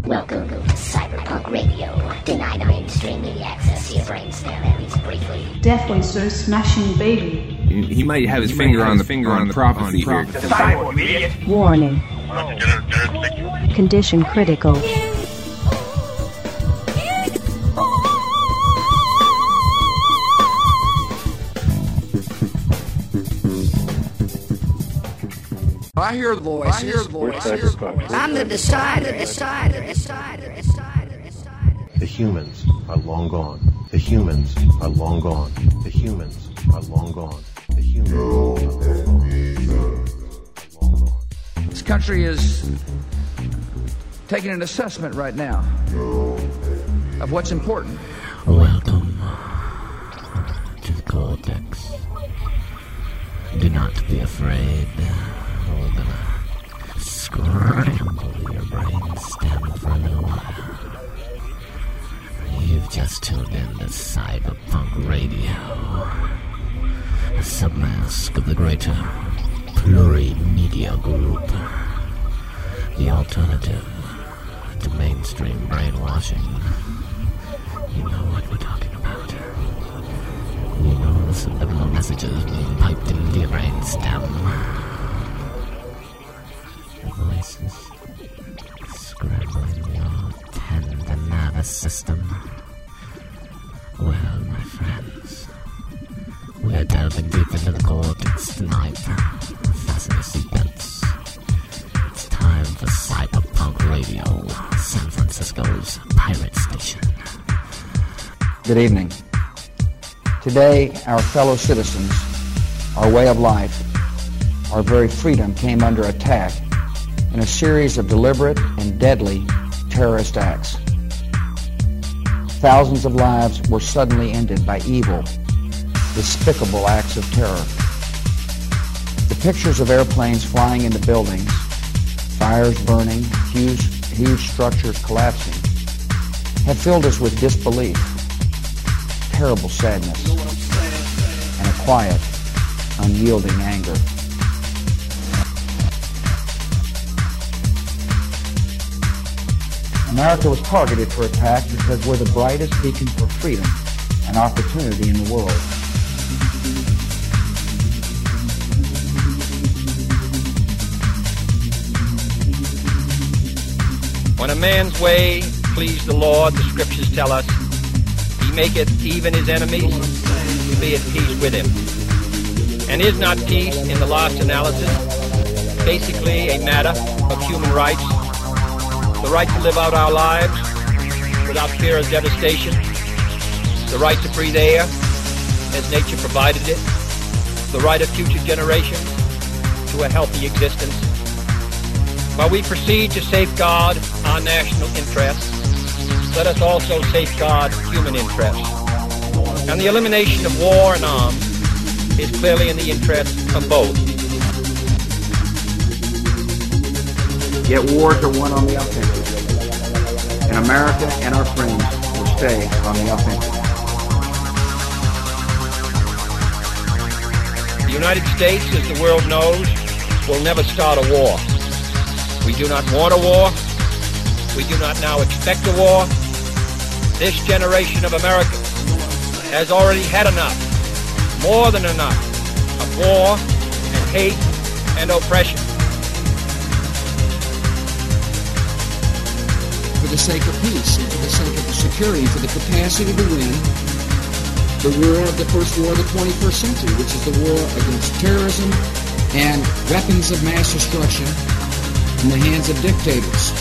Welcome to Cyberpunk Radio. Deny the mainstream media access to your brainstem at least briefly. Definitely so smashing baby. He might have his finger on the prophecy here. Warning. Condition critical. I hear the voice. I'm the decider. The humans are long gone. The humans are long gone. The humans are long gone. The humans are long gone. This country is taking an assessment right now of what's important. Welcome to the Cortex. Do not be afraid. We're gonna scramble your brainstem for a little while. You've just tuned in to Cyberpunk Radio, a submask of the greater Plurimedia Group, the alternative to mainstream brainwashing. You know what we're talking about. You know the subliminal messages being piped into your brainstem. The voices scrambling your tender nervous system. Well, my friends, we're delving deep into the cortex tonight. Fasten your seatbelts. It's time for Cyberpunk Radio, San Francisco's pirate station. Good evening. Today, our fellow citizens, our way of life, our very freedom came under attack in a series of deliberate and deadly terrorist acts. Thousands of lives were suddenly ended by evil, despicable acts of terror. The pictures of airplanes flying into buildings, fires burning, huge structures collapsing, have filled us with disbelief, terrible sadness, and a quiet, unyielding anger. America was targeted for attack because we're the brightest beacon for freedom and opportunity in the world. When a man's way please the Lord, the scriptures tell us, he maketh even his enemies to be at peace with him. And is not peace, in the last analysis, basically a matter of human rights? The right to live out our lives without fear of devastation. The right to breathe air as nature provided it. The right of future generations to a healthy existence. While we proceed to safeguard our national interests, let us also safeguard human interests. And the elimination of war and arms is clearly in the interest of both. Yet wars are won on the offensive, and America and our friends will stay on the offensive. The United States, as the world knows, will never start a war. We do not want a war. We do not now expect a war. This generation of Americans has already had enough, more than enough, of war and hate and oppression. For the sake of peace, and for the sake of the security, for the capacity to win the war of the first war of the 21st century, which is the war against terrorism and weapons of mass destruction in the hands of dictators.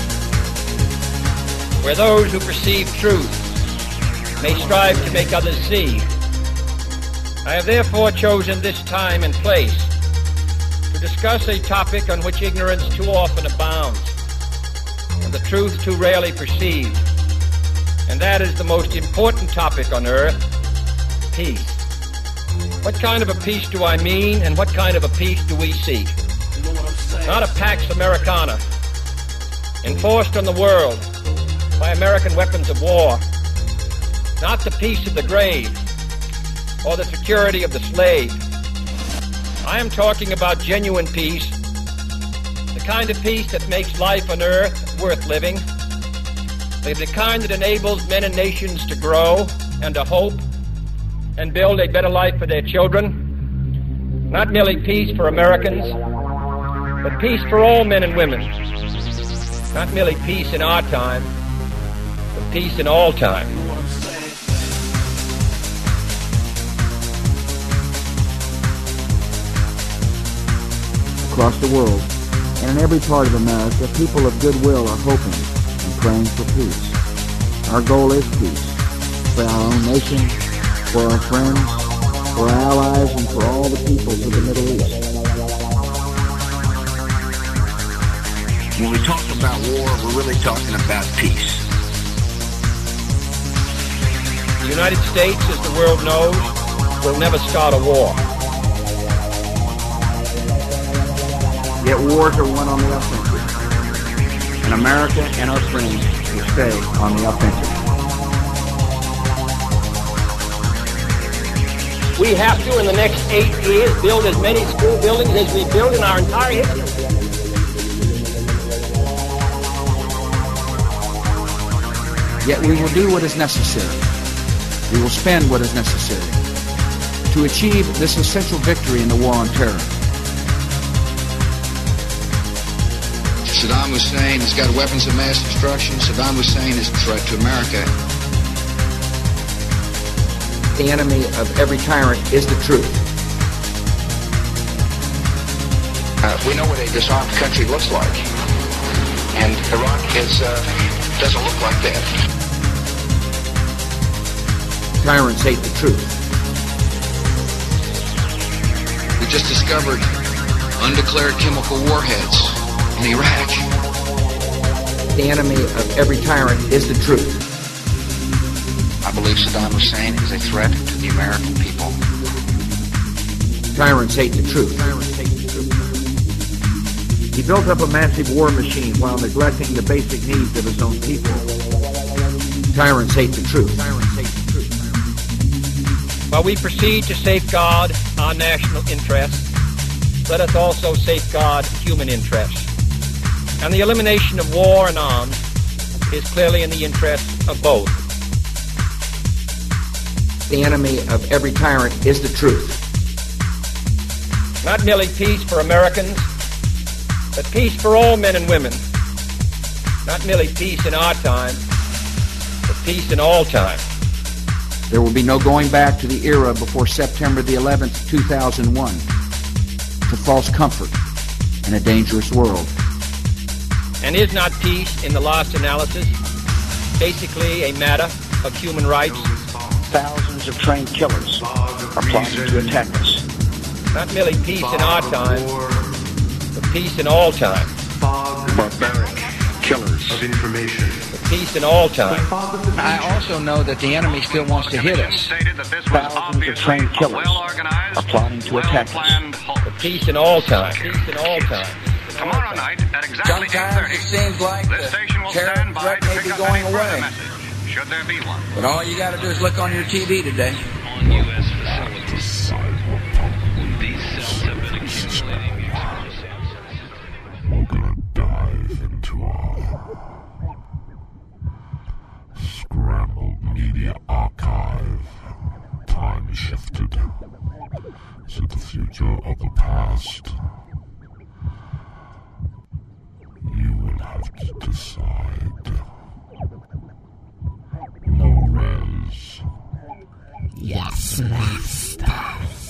Where those who perceive truth may strive to make others see, I have therefore chosen this time and place to discuss a topic on which ignorance too often abounds, and the truth too rarely perceived, and that is the most important topic on earth, peace. What kind of a peace do I mean, and what kind of a peace do we seek? Not a Pax Americana, enforced on the world by American weapons of war, not the peace of the grave or the security of the slave. I am talking about genuine peace, the kind of peace that makes life on earth worth living, They're the kind that enables men and nations to grow and to hope and build a better life for their children. Not merely peace for Americans, but peace for all men and women. Not merely peace in our time, but peace in all time. Across the world, and in every part of America, people of goodwill are hoping and praying for peace. Our goal is peace, for our own nation, for our friends, for our allies, and for all the peoples of the Middle East. When we talk about war, we're really talking about peace. The United States, as the world knows, will never start a war. Yet wars are won on the offensive, and America and our friends will stay on the offensive. We have to, in the next 8 years, build as many school buildings as we built in our entire history. Yet we will do what is necessary. We will spend what is necessary to achieve this essential victory in the war on terror. Saddam Hussein has got weapons of mass destruction. Saddam Hussein is a threat to America. The enemy of every tyrant is the truth. We know what a disarmed country looks like, and Iraq doesn't look like that. Tyrants hate the truth. We just discovered undeclared chemical warheads in Iraq. The enemy of every tyrant is the truth. I believe Saddam Hussein is a threat to the American people. Tyrants hate the truth. He built up a massive war machine while neglecting the basic needs of his own people. Tyrants hate the truth. While we proceed to safeguard our national interests, let us also safeguard human interests. And the elimination of war and arms is clearly in the interest of both. The enemy of every tyrant is the truth. Not merely peace for Americans, but peace for all men and women. Not merely peace in our time, but peace in all time. There will be no going back to the era before September the 11th, 2001, to false comfort in a dangerous world. And is not peace, in the last analysis, basically a matter of human rights? Thousands of trained killers are plotting to attack us. Not merely peace in our time, but peace in all time. Barbaric killers of information. But peace in all time. I also know that the enemy still wants to hit us. Thousands of trained killers are plotting to attack us. But peace in all time. Peace in all time. Tomorrow night at exactly 8:30. It seems like this station will stand by to pick up any further message, should there be one. But all you got to do is look on your TV today. On U.S. facilities, these cells have been accumulating. We're gonna dive into our scrambled media archive, time shifted to the future of the past. You will have to decide. Lores. Yes, master.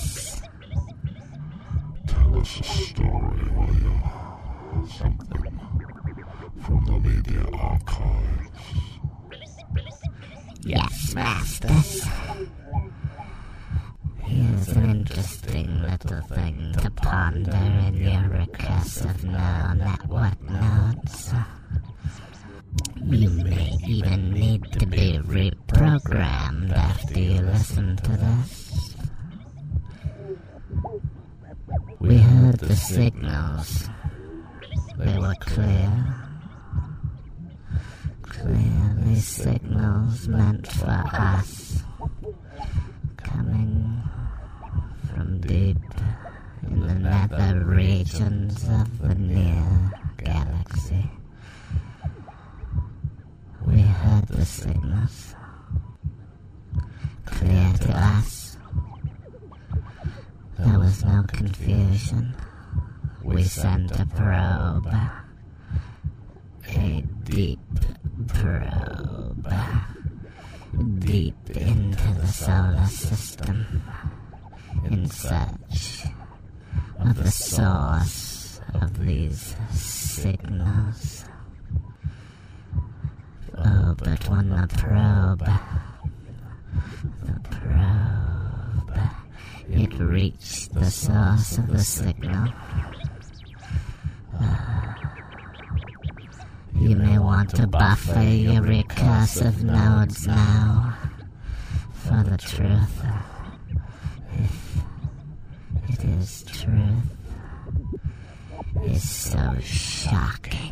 Tell us a story, will you? Something from the media archives. Yes, master. Here's an interesting little thing to ponder in your recursive neural network nodes. You may even need to be reprogrammed after you listen to this. We heard the signals. They were clear. Clearly signals meant for us. Coming from deep in the nether regions of the near galaxy. We heard the signals. Clear to us. There was no confusion. We sent a probe. A deep probe. Deep into the solar system. In search of the source of these signals. Oh, but when the probe, it reached the source of the signal. You may want to buffer your recursive nodes now, for the truth, if it is truth, is so shocking.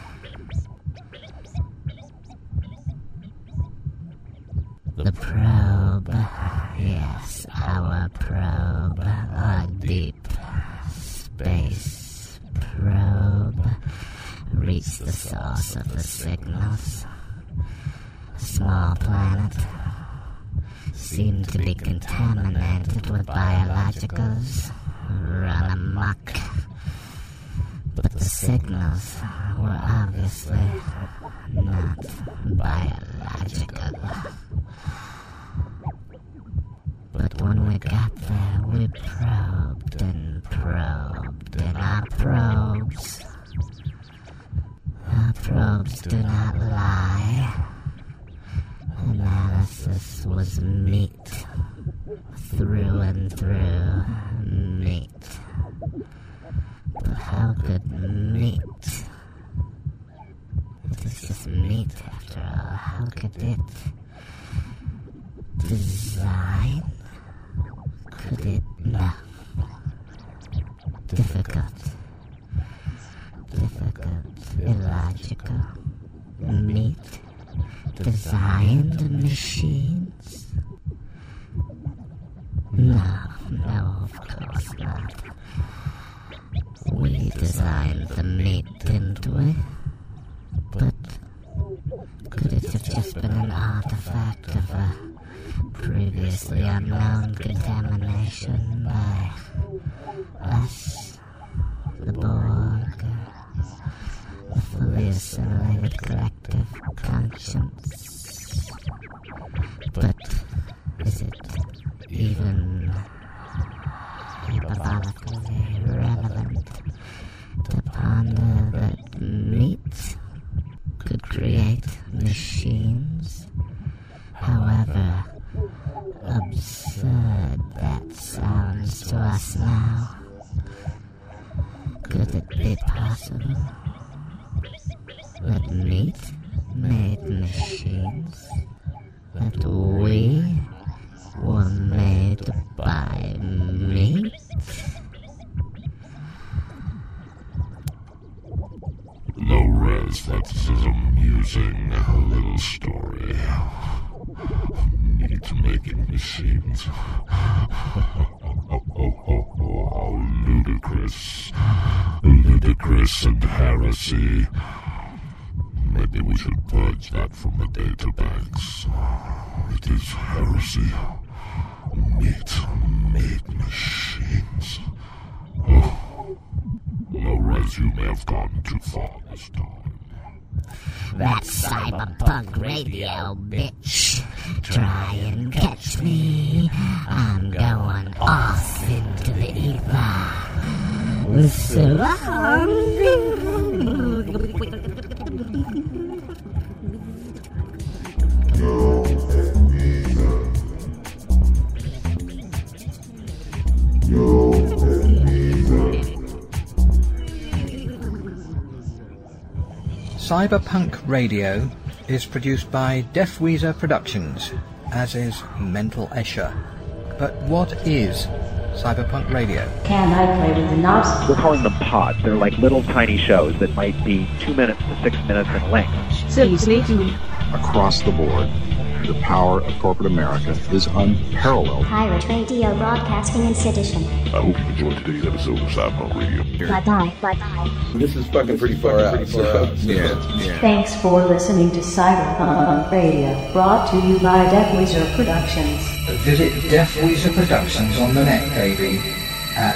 The probe, yes, our probe, our deep space probe, reached the source of the signals. A small planet seemed to be contaminated with biologicals, run amok. But the signals were obviously not biological. But when we got there, we probed and our probes do not lie. Analysis was meat, through and through, meat. But how could meat? It is just meat after all. How could it design? Could it? No. Difficult, illogical. Meat? Designed machines? No, of course not. We designed the meat, didn't we? But could it have just been an artifact of a previously unknown contamination by us, the Borg, the fully assimilated collective conscience? But is it even hypothetically relevant to ponder that meat could create machines? However absurd that sounds to us now, could it be possible that meat made machines? That we were made by meat? Low-res, that is an amusing little story. Meat-making machines. How ludicrous. Ludicrous and heresy. Maybe we should purge that from the databanks. It is heresy. Meat-made machines. Oh, Low-res, you may have gone too far this time. That's cyberpunk radio, bitch. Try and catch me. I'm going off into the ether. So long. Cyberpunk Radio is produced by Deaf Weezer Productions, as is Mental Escher. But what is Cyberpunk Radio? Can I play with the knobs? We're calling them pods. They're like little tiny shows that might be 2 minutes to 6 minutes in length. Seriously? Across the board, The power of corporate America is unparalleled. Pirate Radio broadcasting in sedition. I hope you enjoyed today's episode of Cyberpunk Radio. Bye-bye. Bye-bye. This is fucking pretty far out. Yeah. Thanks for listening to Cyberpunk Radio, brought to you by Deaf Weezer Productions. Visit Deaf Weezer Productions on the net, baby, at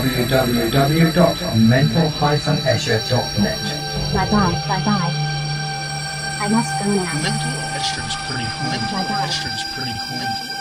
www.mental-escher.net. Bye-bye. Bye-bye. I must go now. Mental Escher's pretty cool.